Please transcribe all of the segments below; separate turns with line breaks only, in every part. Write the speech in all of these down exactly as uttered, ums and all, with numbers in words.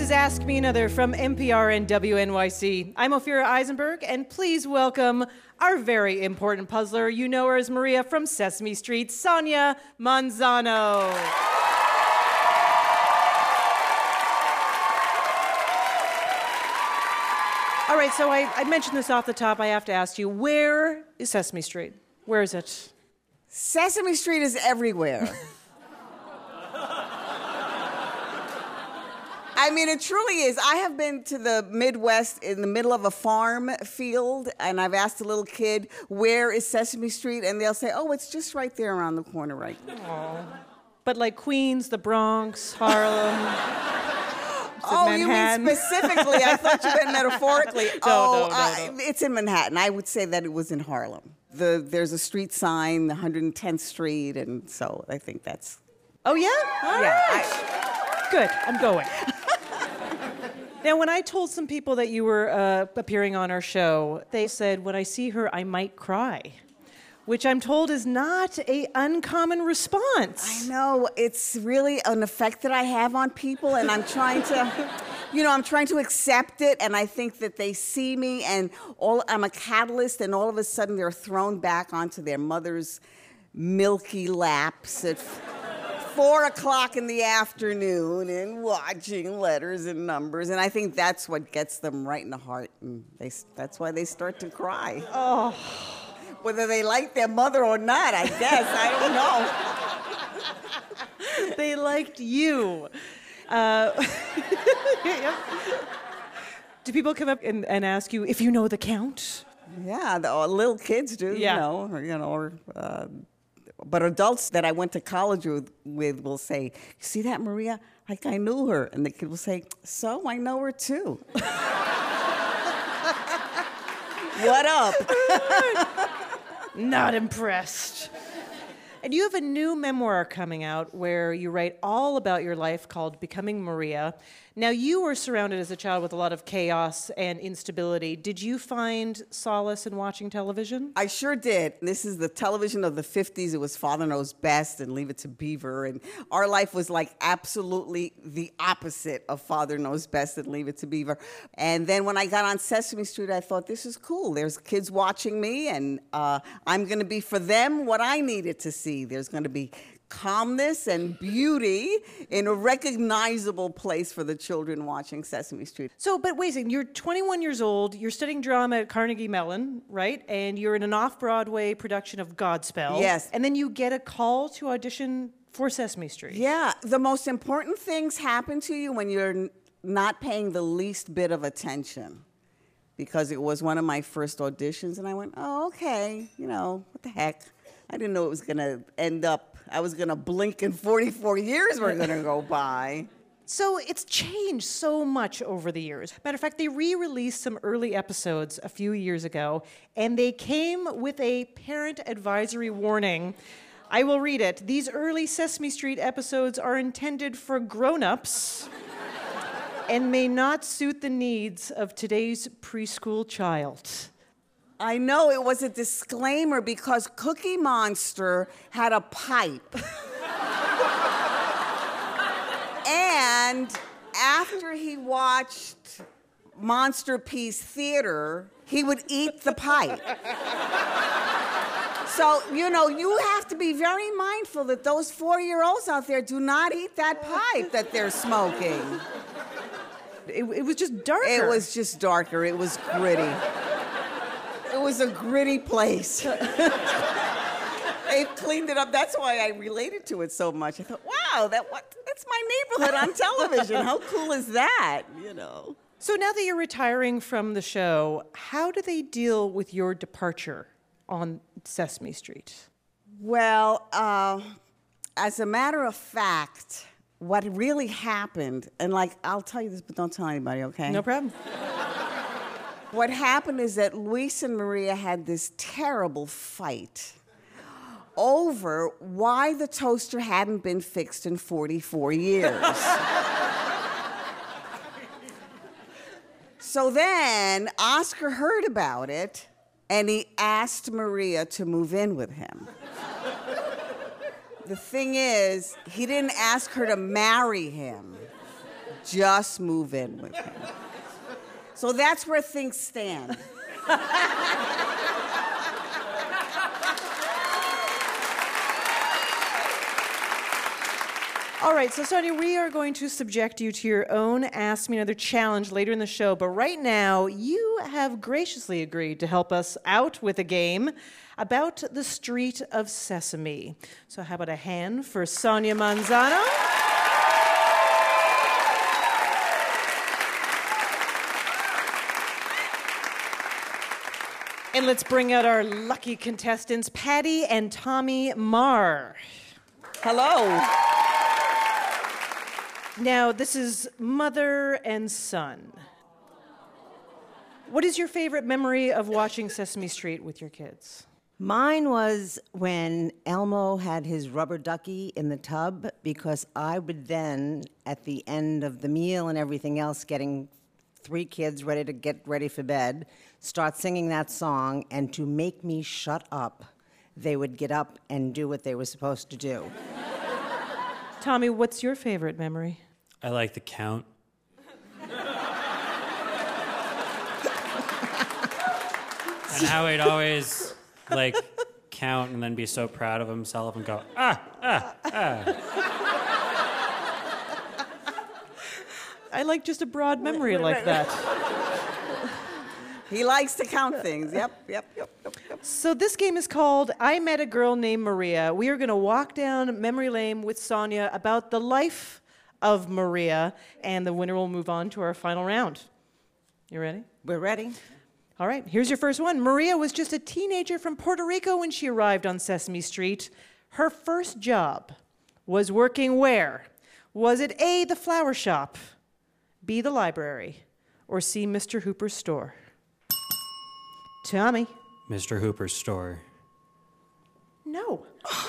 is Ask Me Another from N P R and W N Y C. I'm Ophira Eisenberg, and please welcome our very important puzzler. You know her as Maria from Sesame Street, Sonia Manzano. All right, so I, I mentioned this off the top. I have to ask you, where is Sesame Street? Where is it?
Sesame Street is everywhere. I mean, it truly is. I have been to the Midwest in the middle of a farm field, and I've asked a little kid, where is Sesame Street? And they'll say, oh, it's just right there around the corner right now.
But like Queens, the Bronx, Harlem,
oh,
Manhattan?
You mean specifically? I thought you meant metaphorically.
No,
oh,
no, no, no.
Uh, it's in Manhattan. I would say that it was in Harlem. The, there's a street sign, one hundred tenth Street, and so I think that's...
Oh, yeah? All
yeah,
right.
I,
Good, I'm going. Now, when I told some people that you were uh, appearing on our show, they said, when I see her, I might cry, which I'm told is not an uncommon response.
I know. It's really an effect that I have on people, and I'm trying to, you know, I'm trying to accept it, and I think that they see me, and all I'm a catalyst, and all of a sudden they're thrown back onto their mother's milky laps at four o'clock in the afternoon and watching letters and numbers, and I think that's what gets them right in the heart, and they, that's why they start to cry.
Oh.
Whether they like their mother or not, I guess. I don't know.
They liked you. Uh, yep. Do people come up and, and ask you if you know the count?
Yeah, the uh, little kids do,
yeah.
you know, or, you know, or, uh, but adults that I went to college with, with will say, you see that, Maria? Like I knew her. And the kid will say, so I know her too. What up?
Not impressed. And you have a new memoir coming out where you write all about your life called Becoming Maria. Now, you were surrounded as a child with a lot of chaos and instability. Did you find solace in watching television?
I sure did. This is the television of the fifties. It was Father Knows Best and Leave It to Beaver. And our life was like absolutely the opposite of Father Knows Best and Leave It to Beaver. And then when I got on Sesame Street, I thought, this is cool. There's kids watching me, and uh, I'm going to be for them what I needed to see. There's going to be calmness and beauty in a recognizable place for the children watching Sesame Street.
So, but wait a second, you're twenty-one years old, you're studying drama at Carnegie Mellon, right? And you're in an off-Broadway production of Godspell.
Yes.
And then you get a call to audition for Sesame Street.
Yeah, the most important things happen to you when you're n- not paying the least bit of attention. Because it was one of my first auditions, and I went, oh, okay, you know, what the heck. I didn't know it was going to end up, I was going to blink and forty-four years were going to go by.
So it's changed so much over the years. Matter of fact, they re-released some early episodes a few years ago, and they came with a parent advisory warning. I will read it. These early Sesame Street episodes are intended for grown-ups and may not suit the needs of today's preschool child.
I know it was a disclaimer because Cookie Monster had a pipe. And after he watched Monster Peace Theater, he would eat the pipe. So, you know, you have to be very mindful that those four-year-olds out there do not eat that pipe that they're smoking.
It, it was just darker.
It was just darker. It was gritty. It was a gritty place. They've cleaned it up. That's why I related to it so much. I thought, wow, that what? That's my neighborhood on television. How cool is that? You know.
So now that you're retiring from the show, how do they deal with your departure on Sesame Street?
Well, uh, as a matter of fact, what really happened, and like, I'll tell you this, but don't tell anybody, okay?
No problem.
What happened is that Luis and Maria had this terrible fight over why the toaster hadn't been fixed in forty-four years. So then Oscar heard about it, and he asked Maria to move in with him. The thing is, he didn't ask her to marry him. just move in with him. So that's where things stand.
All right, so Sonia, we are going to subject you to your own Ask Me Another challenge later in the show, but right now you have graciously agreed to help us out with a game about the Street of Sesame. So how about a hand for Sonia Manzano? And let's bring out our lucky contestants, Patty and Tommy Marr.
Hello.
Now, this is mother and son. What is your favorite memory of watching Sesame Street with your kids?
Mine was when Elmo had his rubber ducky in the tub, because I would then, at the end of the meal and everything else, getting three kids ready to get ready for bed, start singing that song, and to make me shut up, they would get up and do what they were supposed to do.
Tommy, what's your favorite memory?
I like the count. And how he'd always, like, count and then be so proud of himself and go, ah, ah, ah.
I like just a broad memory like that.
He likes to count things. Yep, yep, yep, yep, yep.
So this game is called I Met a Girl Named Maria. We are going to walk down memory lane with Sonia about the life of Maria, and the winner will move on to our final round. You ready?
We're ready.
All right, here's your first one. Maria was just a teenager from Puerto Rico when she arrived on Sesame Street. Her first job was working where? Was it A, the flower shop, B, the library, or C, Mister Hooper's store? Tommy.
Mister Hooper's store.
No.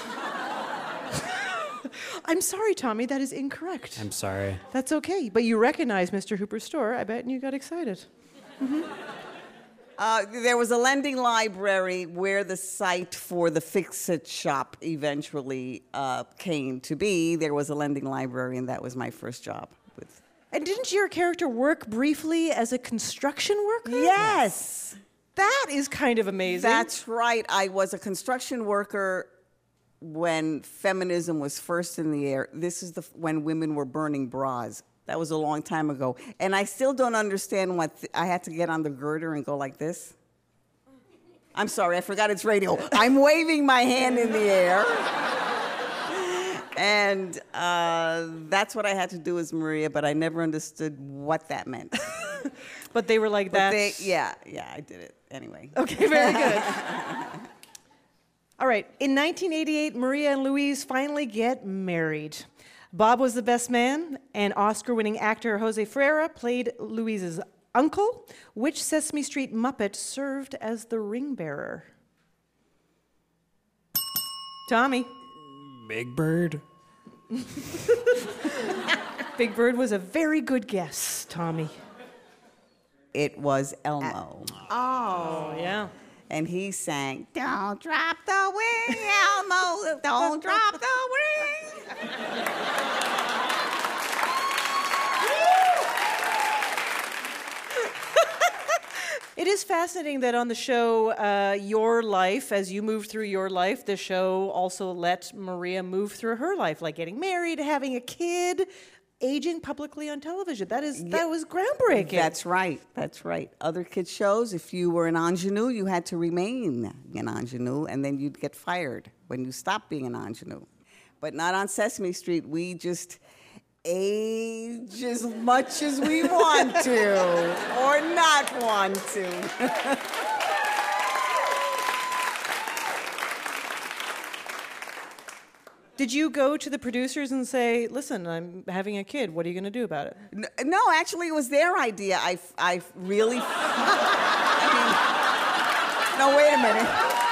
I'm sorry, Tommy, that is incorrect.
I'm sorry.
That's okay, but you recognize Mister Hooper's store, I bet, and you got excited. Mm-hmm.
Uh, there was a lending library where the site for the Fix-It shop eventually uh, came to be. There was a lending library, and that was my first job. With.
And didn't your character work briefly as a construction worker?
Yes.
That is kind of amazing.
That's right. I was a construction worker when feminism was first in the air. This is the when women were burning bras. That was a long time ago. And I still don't understand what th- I had to get on the girder and go like this. I'm sorry, I forgot it's radio. I'm waving my hand in the air. And uh, that's what I had to do as Maria, but I never understood what that meant.
But they were like
But
that.
they, yeah, yeah, I did it anyway.
Okay, very good. All right, in nineteen eighty-eight, Maria and Luis finally get married. Bob was the best man, and Oscar-winning actor Jose Ferreira played Luis's uncle. Which Sesame Street Muppet served as the ring bearer? Tommy.
Big Bird?
Big Bird was a very good guess, Tommy.
It was Elmo.
Oh, yeah.
And he sang, "Don't drop the wing, Elmo, don't drop the wing."
It is fascinating that on the show, uh, Your Life, as you move through your life, the show also let Maria move through her life, like getting married, having a kid, aging publicly on television. That is that was groundbreaking.
That's right. That's right. Other kids' shows, if you were an ingenue, you had to remain an ingenue, and then you'd get fired when you stopped being an ingenue. But not on Sesame Street. We just age as much as we want to, or not want to.
Did you go to the producers and say, listen, I'm having a kid. What are you going to do about it?
No, actually, it was their idea. I, I really... I mean, no, wait a minute.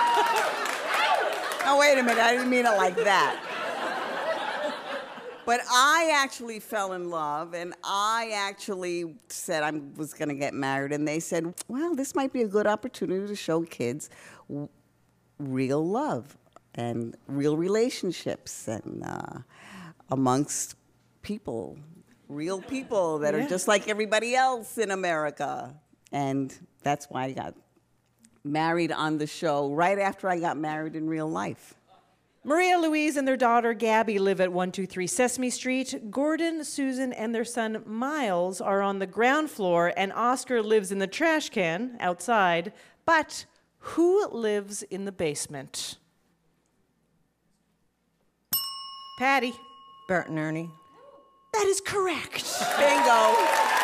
No, wait a minute. I didn't mean it like that. But I actually fell in love, and I actually said I was going to get married, and they said, well, this might be a good opportunity to show kids w- real love and real relationships and uh, amongst people. real people that
Yeah.
are just like everybody else in America. And that's why I got married on the show right after I got married in real life.
Maria Louise and their daughter Gabby live at one two three Sesame Street. Gordon, Susan, and their son Miles are on the ground floor, and Oscar lives in the trash can outside. But who lives in the basement? Patty.
Bert and Ernie.
That is correct.
Bingo.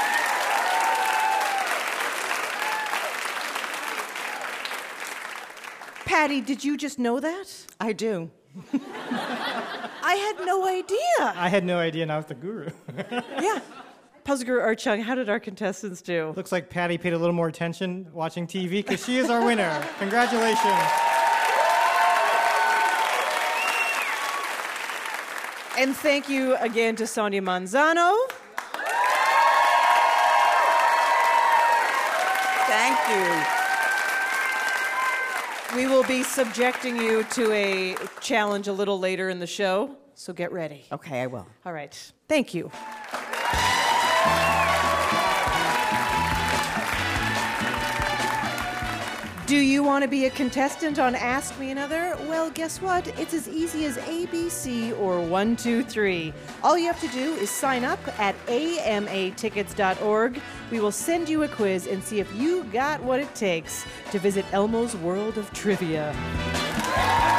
Patty, did you just know that?
I do.
I had no idea.
I had no idea, and I was the guru.
Yeah. Puzzle Art Chung, how did our contestants do?
Looks like Patty paid a little more attention watching T V because she is our winner. Congratulations.
And thank you again to Sonia Manzano.
Thank you.
We will be subjecting you to a challenge a little later in the show, so get ready.
Okay, I will.
All right. Thank you. Do you want to be a contestant on Ask Me Another? Well, guess what? It's as easy as A B C or one two three. All you have to do is sign up at A M A tickets dot org. We will send you a quiz and see if you got what it takes to visit Elmo's World of Trivia.